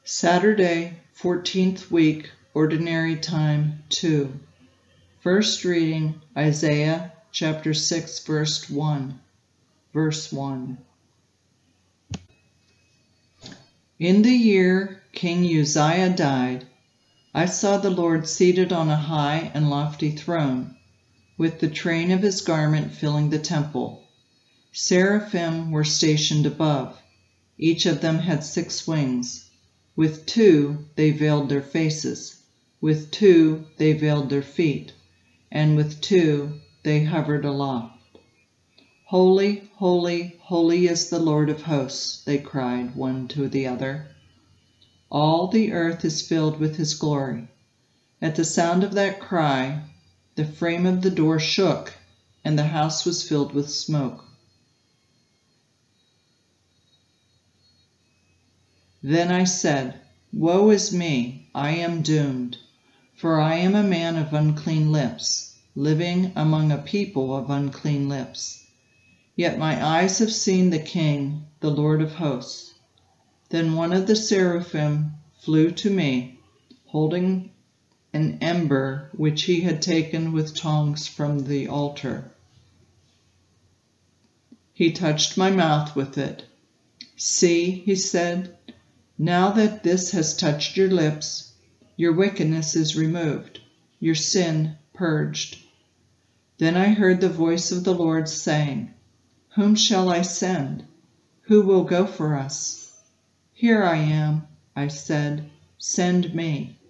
Saturday, 14th week, Ordinary Time 2. First reading, Isaiah chapter 6, verse 1. Verse 1. In the year King Uzziah died, I saw the Lord seated on a high and lofty throne, with the train of his garment filling the temple. Seraphim were stationed above. Each of them had 6 wings. With 2 they veiled their faces, with 2 they veiled their feet, and with 2 they hovered aloft. Holy, holy, holy is the Lord of hosts, they cried one to the other. All the earth is filled with his glory. At the sound of that cry, the frame of the door shook, and the house was filled with smoke. Then I said, Woe is me, I am doomed, for I am a man of unclean lips, living among a people of unclean lips. Yet my eyes have seen the King, the Lord of hosts. Then one of the seraphim flew to me, holding an ember which he had taken with tongs from the altar. He touched my mouth with it. See, he said, now that this has touched your lips, your wickedness is removed, your sin purged. Then I heard the voice of the Lord saying, Whom shall I send? Who will go for us? Here I am, I said, send me.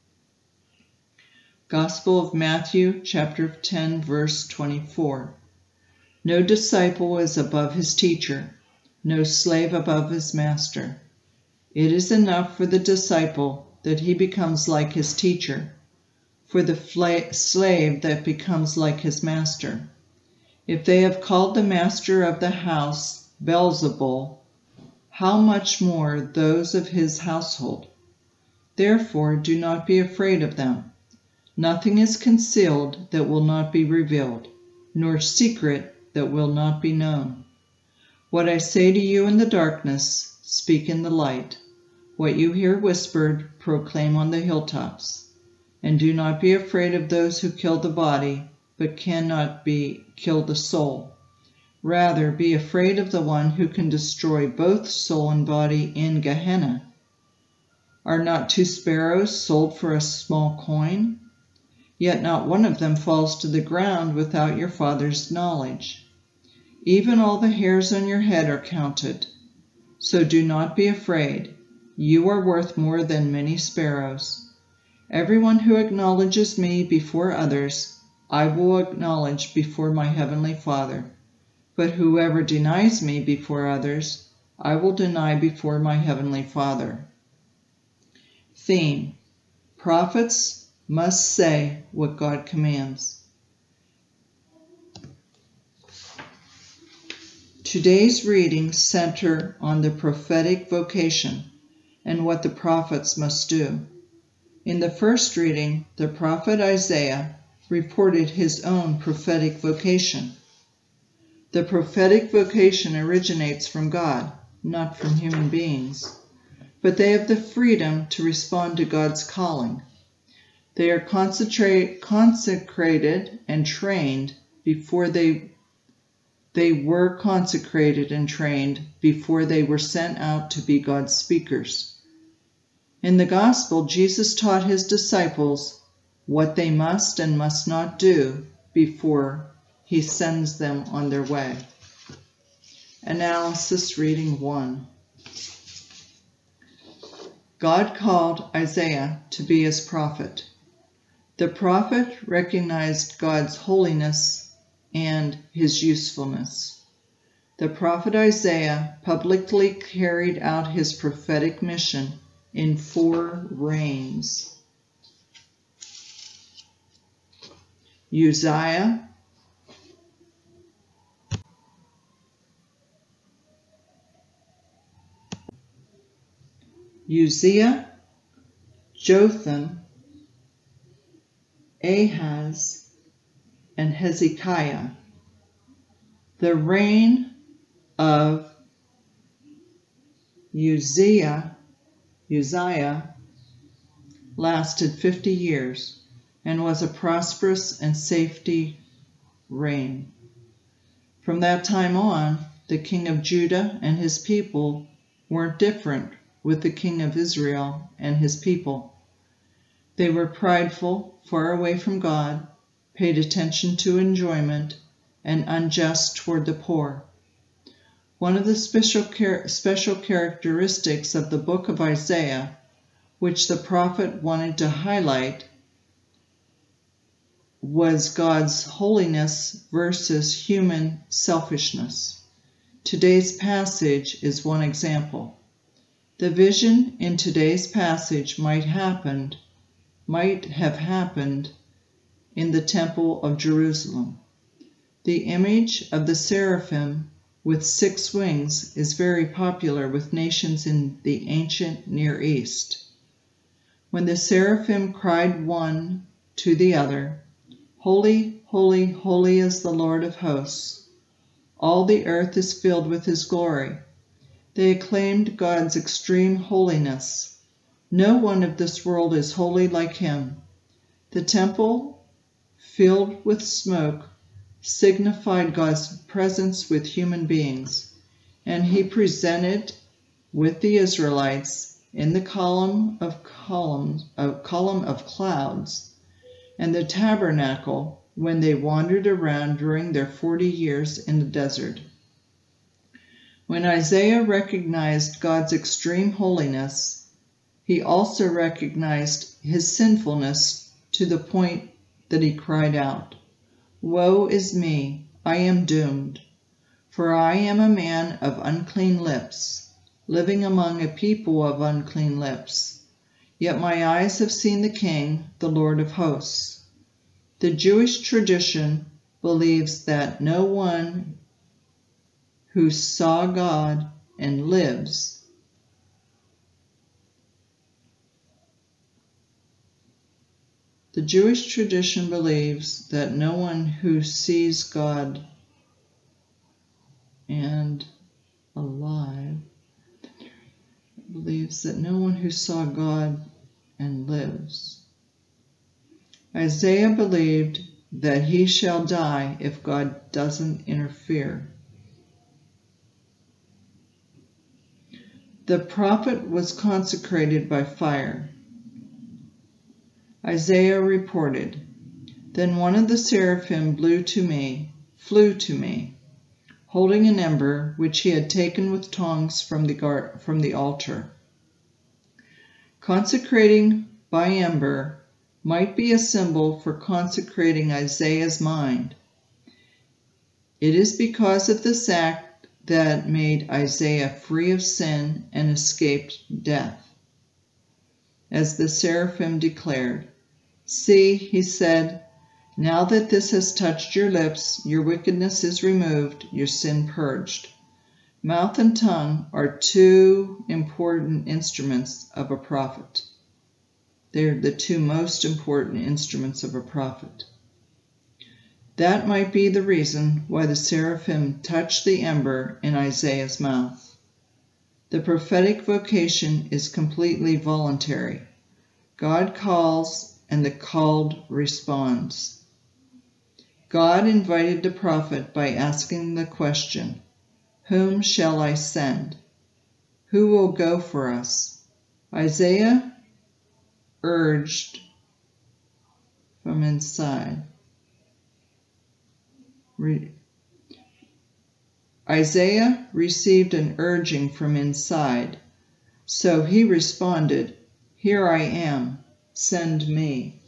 Gospel of Matthew, chapter 10, verse 24. No disciple is above his teacher, no slave above his master. It is enough for the disciple that he becomes like his teacher, for the slave that becomes like his master. If they have called the master of the house Beelzebul, how much more those of his household? Therefore do not be afraid of them. Nothing is concealed that will not be revealed, nor secret that will not be known. What I say to you in the darkness, speak in the light. What you hear whispered, proclaim on the hilltops. And do not be afraid of those who kill the body, but cannot kill the soul. Rather, be afraid of the one who can destroy both soul and body in Gehenna. Are not 2 sparrows sold for a small coin? Yet not one of them falls to the ground without your Father's knowledge. Even all the hairs on your head are counted. So do not be afraid. You are worth more than many sparrows. Everyone who acknowledges me before others, I will acknowledge before my heavenly Father. But whoever denies me before others, I will deny before my heavenly Father. Theme: Prophets must say what God commands. Today's readings center on the prophetic vocation and what the prophets must do. In the first reading, the prophet Isaiah reported his own prophetic vocation. The prophetic vocation originates from God, not from human beings, but they have the freedom to respond to God's calling. They are consecrated and trained before they were consecrated and trained before they were sent out to be God's speakers. In the Gospel, Jesus taught his disciples what they must and must not do before he sends them on their way. Analysis reading 1. God called Isaiah to be his prophet. The prophet recognized God's holiness and his usefulness. The prophet Isaiah publicly carried out his prophetic mission in 4 reigns. Uzziah, Jotham, Ahaz, and Hezekiah. The reign of Uzziah Uzziah, lasted 50 years and was a prosperous and safety reign. From that time on, the king of Judah and his people weren't different with the king of Israel and his people. They were prideful, far away from God, paid attention to enjoyment, and unjust toward the poor. One of the special characteristics of the book of Isaiah, which the prophet wanted to highlight, was God's holiness versus human selfishness. Today's passage is one example. The vision in today's passage might have happened in the Temple of Jerusalem. The image of the seraphim with 6 wings is very popular with nations in the ancient Near East. When the seraphim cried one to the other, "Holy, holy, holy is the Lord of hosts. All the earth is filled with his glory," they acclaimed God's extreme holiness. No one of this world is holy like him. The temple, filled with smoke, signified God's presence with human beings, and he presented with the Israelites in the column of clouds and the tabernacle when they wandered around during their 40 years in the desert. When Isaiah recognized God's extreme holiness, he also recognized his sinfulness to the point that he cried out, "Woe is me, I am doomed, for I am a man of unclean lips, living among a people of unclean lips. Yet my eyes have seen the King, the Lord of hosts." The Jewish tradition believes that no one who saw God and lives The Jewish tradition believes that no one who sees God and alive believes that no one who saw God and lives. Isaiah believed that he shall die if God doesn't interfere. The prophet was consecrated by fire. Isaiah reported, "Then one of the seraphim flew to me, holding an ember which he had taken with tongs from the altar." Consecrating by ember might be a symbol for consecrating Isaiah's mind. It is because of this act that made Isaiah free of sin and escaped death. As the seraphim declared, "See," he said, "now that this has touched your lips, your wickedness is removed, your sin purged." Mouth and tongue are 2 important instruments of a prophet. They're the 2 most important instruments of a prophet. That might be the reason why the seraphim touched the ember in Isaiah's mouth. The prophetic vocation is completely voluntary. God calls, and the called responds. God invited the prophet by asking the question, "Whom shall I send? Who will go for us?" Isaiah urged from inside. Isaiah received an urging from inside, so he responded, "Here I am. Send me."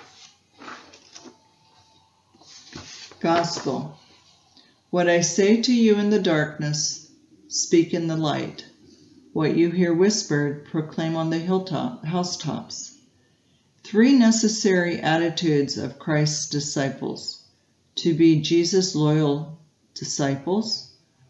Gospel. What I say to you in the darkness, speak in the light. What you hear whispered, proclaim on the housetops. 3 necessary attitudes of Christ's disciples. To be Jesus' loyal disciples,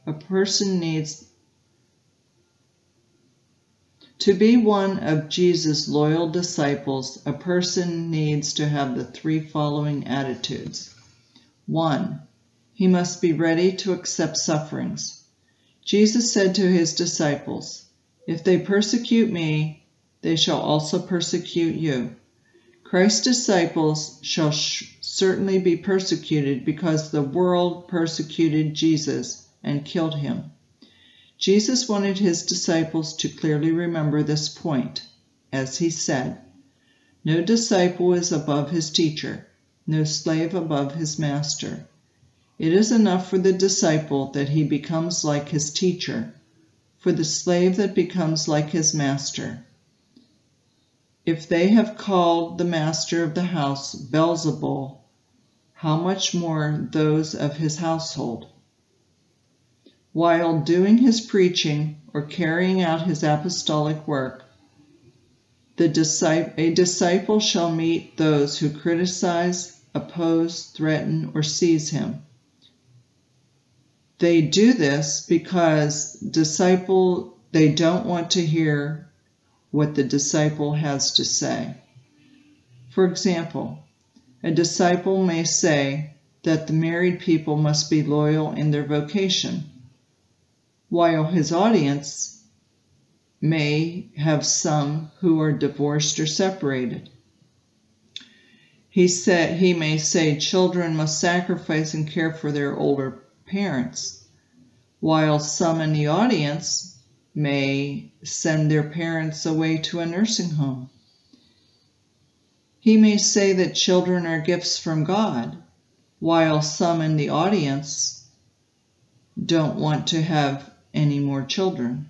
To be one of Jesus' loyal disciples, a person needs to have the 3 following attitudes. 1. He must be ready to accept sufferings. Jesus said to his disciples, "If they persecute me, they shall also persecute you. Christ's disciples shall certainly be persecuted because the world persecuted Jesus and killed him. Jesus wanted his disciples to clearly remember this point, as he said, "No disciple is above his teacher, no slave above his master." It is enough for the disciple that he becomes like his teacher, for the slave that becomes like his master. If they have called the master of the house Beelzebul, how much more those of his household? While doing his preaching or carrying out his apostolic work, a disciple shall meet those who criticize, oppose, threaten, or seize him. They do this because they don't want to hear what the disciple has to say. For example, a disciple may say that the married people must be loyal in their vocation, while his audience may have some who are divorced or separated. He may say children must sacrifice and care for their older parents, while some in the audience may send their parents away to a nursing home. He may say that children are gifts from God, while some in the audience don't want to have any more children.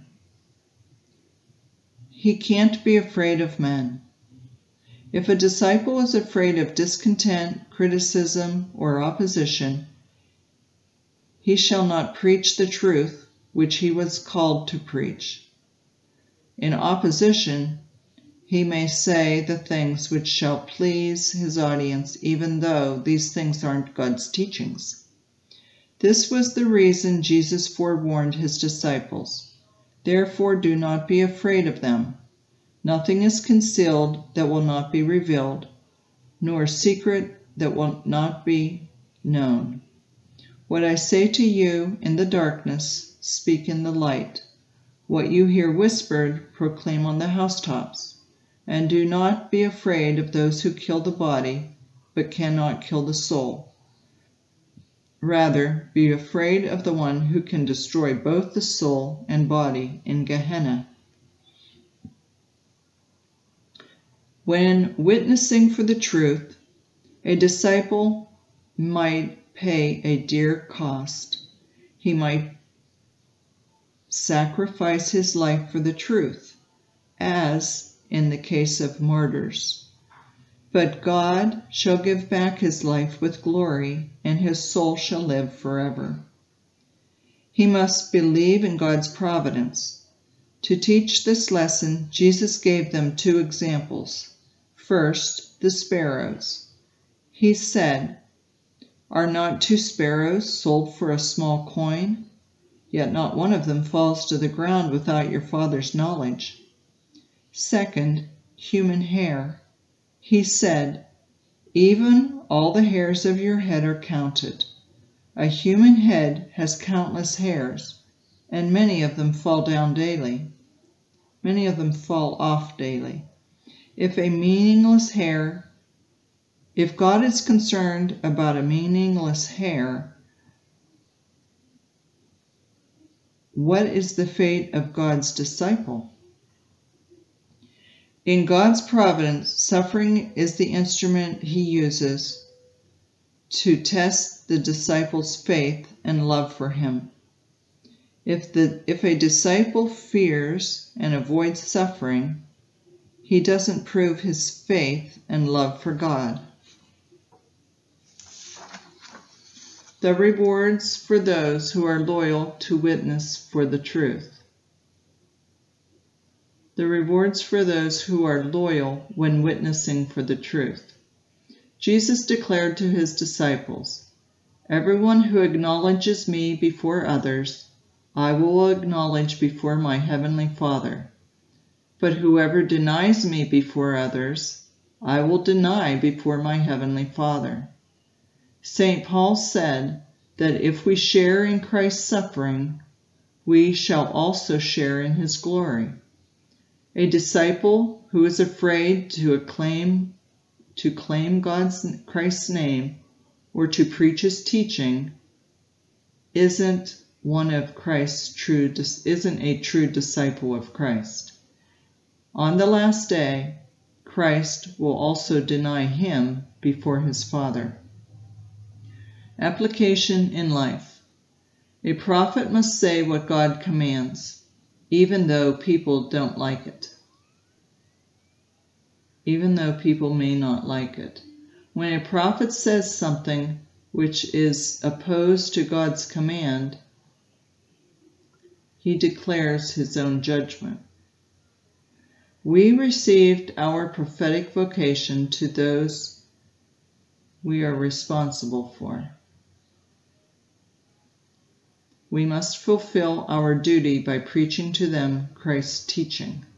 He can't be afraid of men. If a disciple is afraid of discontent, criticism, or opposition, he shall not preach the truth which he was called to preach. In opposition, he may say the things which shall please his audience, even though these things aren't God's teachings. This was the reason Jesus forewarned his disciples. Therefore, do not be afraid of them. Nothing is concealed that will not be revealed, nor secret that will not be known. What I say to you in the darkness, speak in the light. What you hear whispered, proclaim on the housetops. And do not be afraid of those who kill the body, but cannot kill the soul. Rather, be afraid of the one who can destroy both the soul and body in Gehenna. When witnessing for the truth, a disciple might pay a dear cost. He might sacrifice his life for the truth, as in the case of martyrs. But God shall give back his life with glory, and his soul shall live forever. He must believe in God's providence. To teach this lesson, Jesus gave them two examples. First, the sparrows. He said, "Are not 2 sparrows sold for a small coin? Yet not one of them falls to the ground without your Father's knowledge." Second, human hair. He said, "Even all the hairs of your head are counted." A human head has countless hairs, and many of them fall down daily. Many of them fall off daily. If God is concerned about a meaningless hair, what is the fate of God's disciple? In God's providence, suffering is the instrument he uses to test the disciple's faith and love for him. If a disciple fears and avoids suffering, he doesn't prove his faith and love for God. The rewards for those who are loyal to witness for the truth. The rewards for those who are loyal when witnessing for the truth. Jesus declared to his disciples, "Everyone who acknowledges me before others, I will acknowledge before my heavenly Father. But whoever denies me before others, I will deny before my heavenly Father." St. Paul said that if we share in Christ's suffering, we shall also share in his glory. A disciple who is afraid to claim Christ's name or to preach his teaching isn't a true disciple of Christ. On the last day, Christ will also deny him before his Father. Application in life. A prophet must say what God commands, even though people don't like it. Even though people may not like it. When a prophet says something which is opposed to God's command, he declares his own judgment. We received our prophetic vocation to those we are responsible for. We must fulfill our duty by preaching to them Christ's teaching.